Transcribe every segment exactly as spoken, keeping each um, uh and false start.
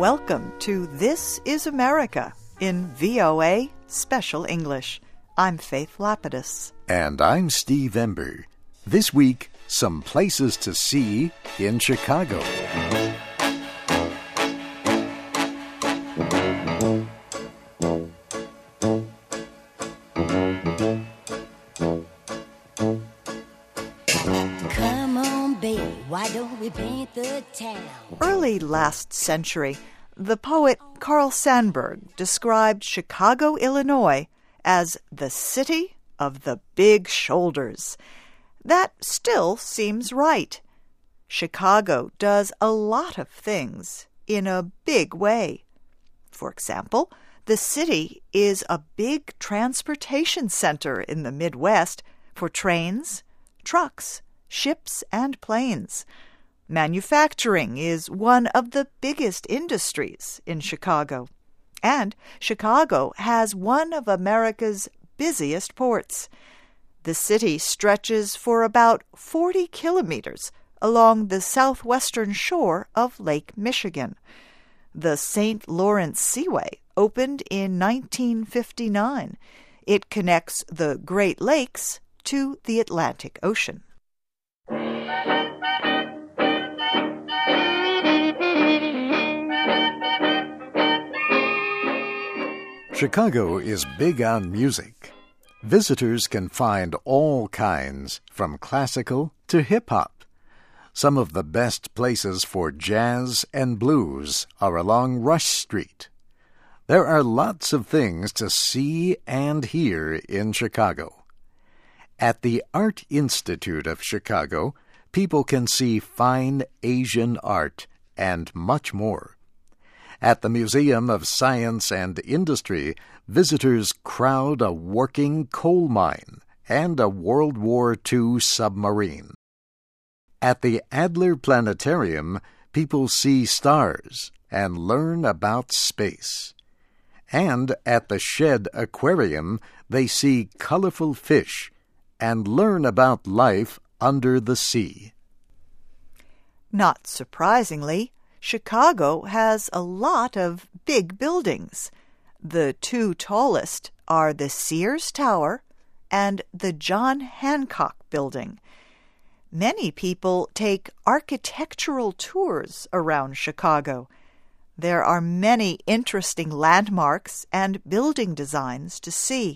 Welcome to This is America in V O A Special English. I'm Faith Lapidus. And I'm Steve Ember. This week, some places to see in Chicago. Come on, baby, why don't we paint the town? Early last century, the poet Carl Sandburg described Chicago, Illinois, as the city of the big shoulders. That still seems right. Chicago does a lot of things in a big way. For example, the city is a big transportation center in the Midwest for trains, trucks, ships, and planes. Manufacturing is one of the biggest industries in Chicago. And Chicago has one of America's busiest ports. The city stretches for about forty kilometers along the southwestern shore of Lake Michigan. The Saint Lawrence Seaway opened in nineteen fifty-nine. It connects the Great Lakes to the Atlantic Ocean. Chicago is big on music. Visitors can find all kinds, from classical to hip-hop. Some of the best places for jazz and blues are along Rush Street. There are lots of things to see and hear in Chicago. At the Art Institute of Chicago, people can see fine Asian art and much more. At the Museum of Science and Industry, visitors crowd a working coal mine and a World War Two submarine. At the Adler Planetarium, people see stars and learn about space. And at the Shed Aquarium, they see colorful fish and learn about life under the sea. Not surprisingly, Chicago has a lot of big buildings. The two tallest are the Sears Tower and the John Hancock Building. Many people take architectural tours around Chicago. There are many interesting landmarks and building designs to see.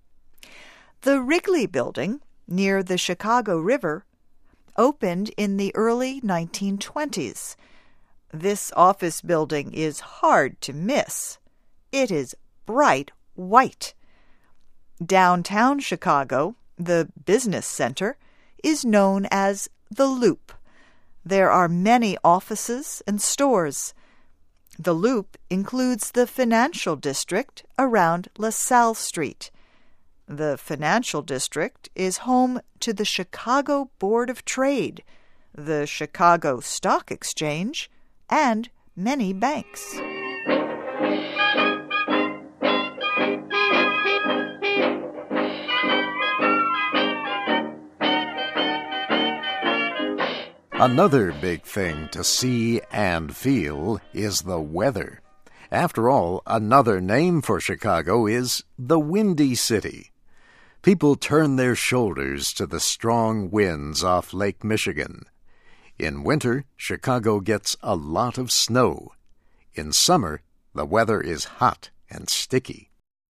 The Wrigley Building, near the Chicago River, opened in the early nineteen twenties. This office building is hard to miss. It is bright white. Downtown Chicago, the business center, is known as the Loop. There are many offices and stores. The Loop includes the financial district around LaSalle Street. The financial district is home to the Chicago Board of Trade, the Chicago Stock Exchange, and many banks. Another big thing to see and feel is the weather. After all, another name for Chicago is the Windy City. People turn their shoulders to the strong winds off Lake Michigan. In winter, Chicago gets a lot of snow. In summer, the weather is hot and sticky.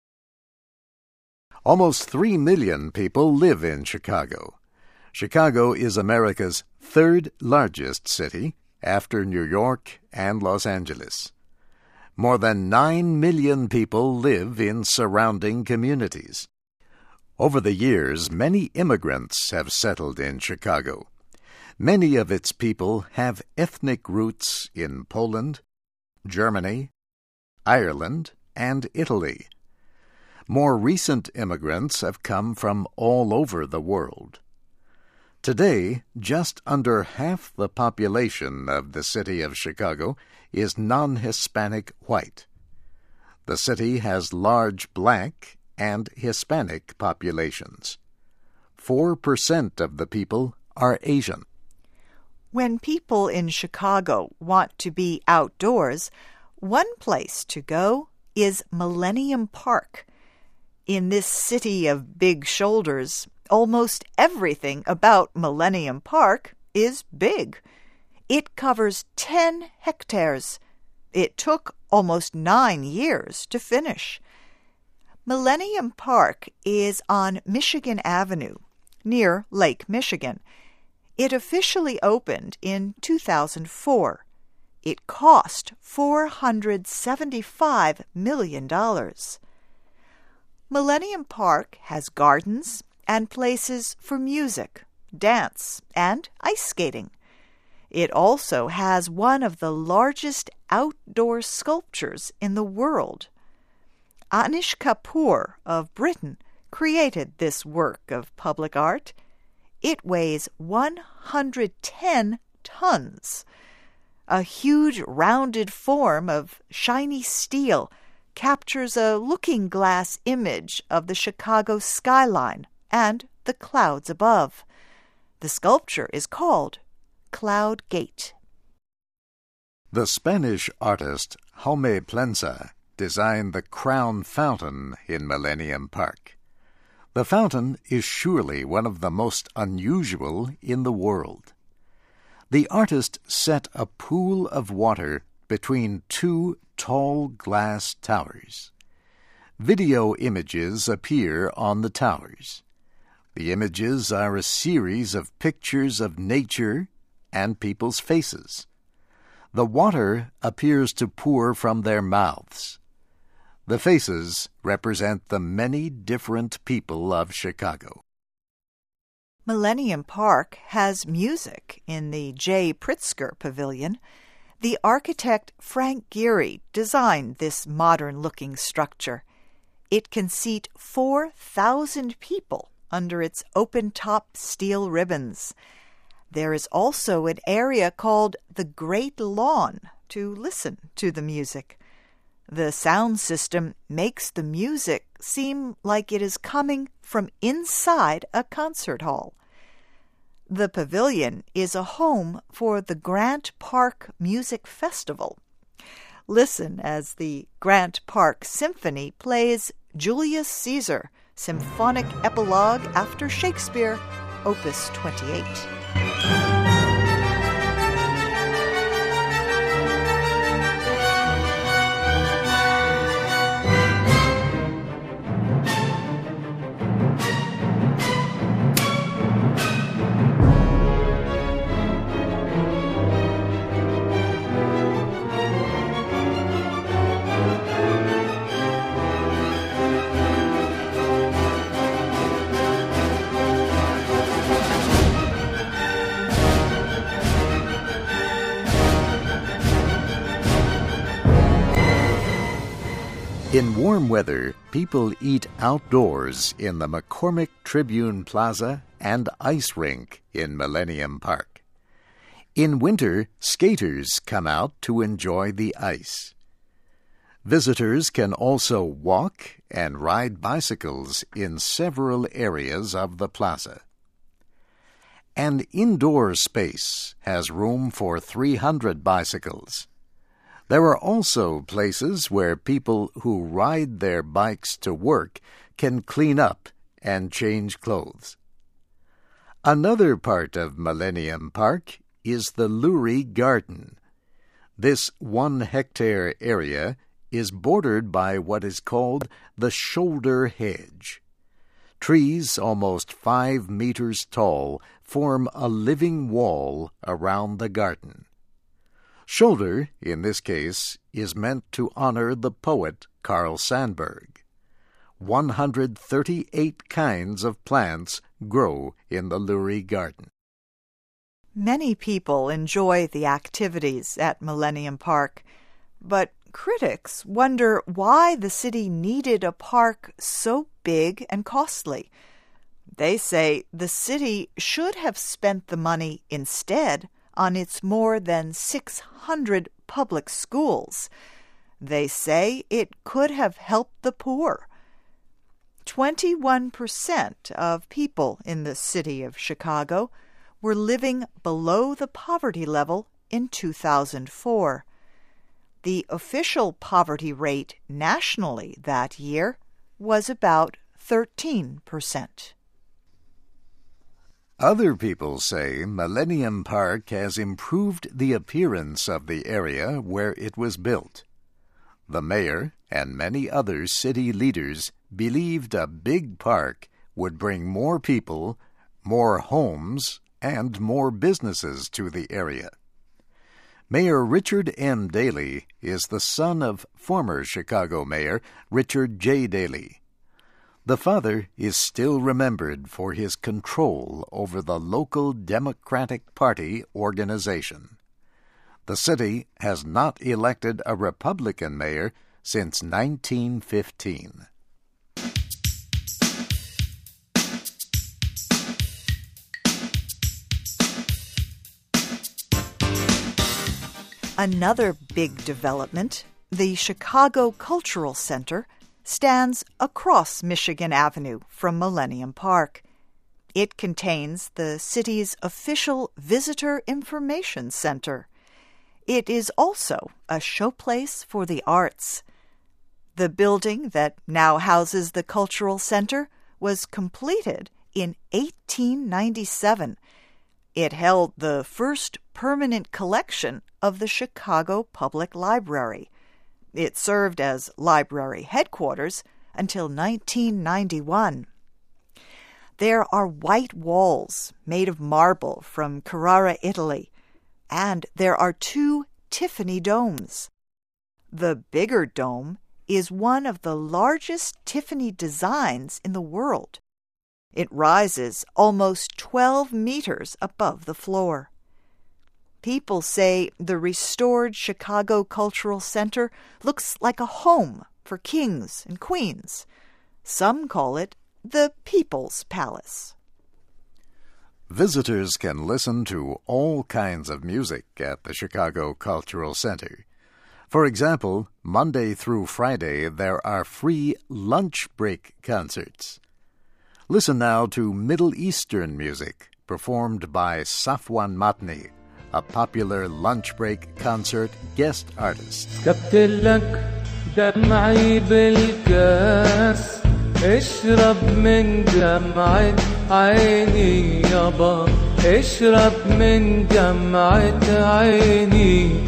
Almost three million people live in Chicago. Chicago is America's third largest city after New York and Los Angeles. More than nine million people live in surrounding communities. Over the years, many immigrants have settled in Chicago. Many of its people have ethnic roots in Poland, Germany, Ireland, and Italy. More recent immigrants have come from all over the world. Today, just under half the population of the city of Chicago is non-Hispanic white. The city has large Black and Hispanic populations. Four percent of the people are Asian. When people in Chicago want to be outdoors, One place to go is Millennium Park. In this city of big shoulders, almost everything about Millennium Park is big. It covers ten hectares. It took almost nine years to finish. Millennium Park is on Michigan Avenue, near Lake Michigan. It officially opened in two thousand four. It cost four hundred seventy-five million dollars. Millennium Park has gardens and places for music, dance, and ice skating. It also has one of the largest outdoor sculptures in the world. Anish Kapoor of Britain created this work of public art. It weighs one hundred ten tons. A huge rounded form of shiny steel captures a looking-glass image of the Chicago skyline and the clouds above. The sculpture is called Cloud Gate. The Spanish artist Jaume Plensa designed the Crown Fountain in Millennium Park. The fountain is surely one of the most unusual in the world. The artist set a pool of water between two tall glass towers. Video images appear on the towers. The images are a series of pictures of nature and people's faces. The water appears to pour from their mouths. The faces represent the many different people of Chicago. Millennium Park has music in the J. Pritzker Pavilion. The architect Frank Gehry designed this modern-looking structure. It can seat four thousand people under its open-top steel ribbons. There is also an area called the Great Lawn to listen to the music. The sound system makes the music seem like it is coming from inside a concert hall. The pavilion is a home for the Grant Park Music Festival. Listen as the Grant Park Symphony plays Julius Caesar, Symphonic Epilogue after Shakespeare, Opus twenty-eight. In warm weather, people eat outdoors in the McCormick Tribune Plaza and ice rink in Millennium Park. In winter, skaters come out to enjoy the ice. Visitors can also walk and ride bicycles in several areas of the plaza. An indoor space has room for three hundred bicycles. There are also places where people who ride their bikes to work can clean up and change clothes. Another part of Millennium Park is the Lurie Garden. This one-hectare area is bordered by what is called the shoulder hedge. Trees almost five meters tall form a living wall around the garden. Shoulder, in this case, is meant to honor the poet Carl Sandburg. one hundred thirty-eight kinds of plants grow in the Lurie Garden. Many people enjoy the activities at Millennium Park, but critics wonder why the city needed a park so big and costly. They say the city should have spent the money instead on its more than six hundred public schools. They say it could have helped the poor. twenty-one percent of people in the city of Chicago were living below the poverty level in two thousand four. The official poverty rate nationally that year was about thirteen percent. Other people say Millennium Park has improved the appearance of the area where it was built. The mayor and many other city leaders believed a big park would bring more people, more homes, and more businesses to the area. Mayor Richard M. Daley is the son of former Chicago Mayor Richard J. Daley. The father is still remembered for his control over the local Democratic Party organization. The city has not elected a Republican mayor since nineteen fifteen. Another big development, the Chicago Cultural Center, stands across Michigan Avenue from Millennium Park. It contains the city's official Visitor Information Center. It is also a showplace for the arts. The building that now houses the Cultural Center was completed in eighteen ninety-seven. It held the first permanent collection of the Chicago Public Library. It served as library headquarters until nineteen ninety-one. There are white walls made of marble from Carrara, Italy, and there are two Tiffany domes. The bigger dome is one of the largest Tiffany designs in the world. It rises almost twelve meters above the floor. People say the restored Chicago Cultural Center looks like a home for kings and queens. Some call it the People's Palace. Visitors can listen to all kinds of music at the Chicago Cultural Center. For example, Monday through Friday there are free lunch break concerts. Listen now to Middle Eastern music performed by Safwan Matni, a popular lunch break concert guest artist. كبتلك دمعي بالكاس اشرب من دمعة عيني يابا اشرب من دمعة عيني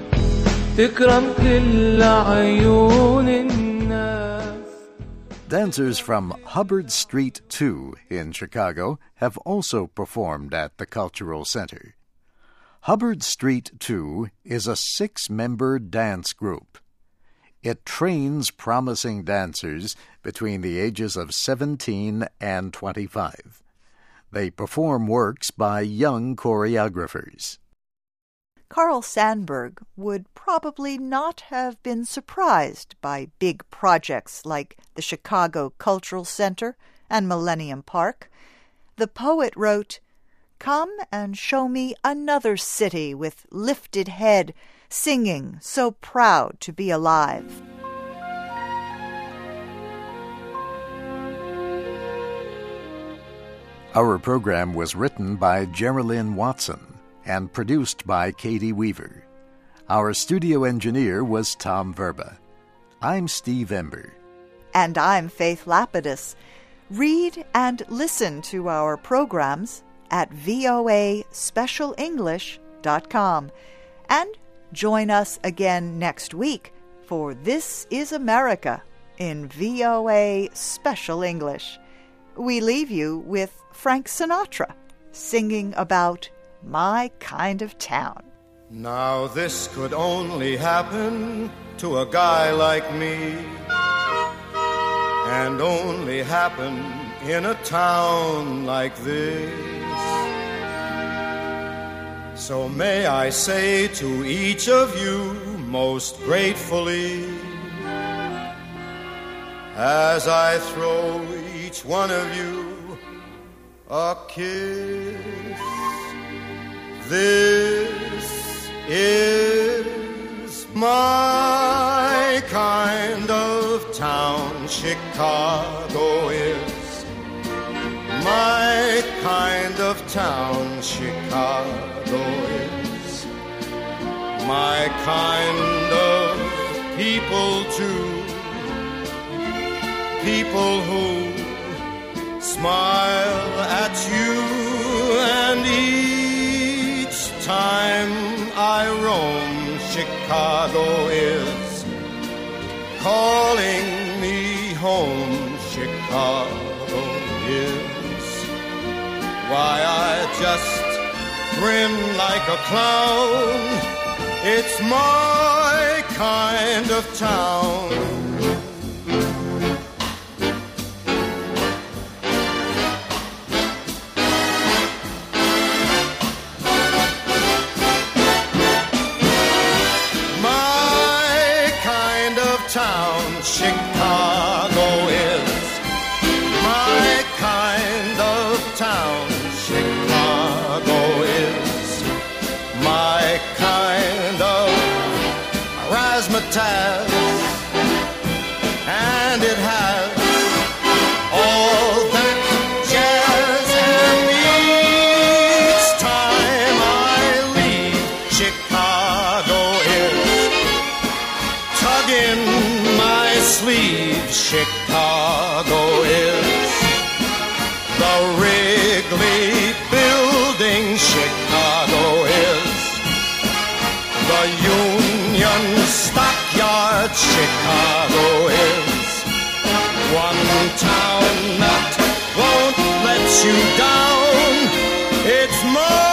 تكرم كل عيون الناس. Dancers from Hubbard Street two in Chicago have also performed at the Cultural Center. Hubbard Street two is a six-member dance group. It trains promising dancers between the ages of seventeen and twenty-five. They perform works by young choreographers. Carl Sandburg would probably not have been surprised by big projects like the Chicago Cultural Center and Millennium Park. The poet wrote, "Come and show me another city with lifted head, singing, so proud to be alive." Our program was written by Geraldine Watson and produced by Katie Weaver. Our studio engineer was Tom Verba. I'm Steve Ember. And I'm Faith Lapidus. Read and listen to our programs at v o a special english dot com. And join us again next week for This is America in V O A Special English. We leave you with Frank Sinatra singing about My Kind of Town. Now this could only happen to a guy like me, and only happen in a town like this. So may I say to each of you most gratefully, as I throw each one of you a kiss, this is my kind of town. Chicago is my kind of town. Chicago is my kind of people too. People who smile at you, and each time I roam, Chicago is calling me home. Chicago is why I just grin like a clown. It's my kind of town. Town, Chicago is my kind of town. Chicago is my kind of razzmatazz, and it has all that jazz. And each time I leave, Chicago is tugging my sleeve. Chicago is the Wrigley Building. Chicago is the Union Stockyard. Chicago is one town that won't let you down. It's more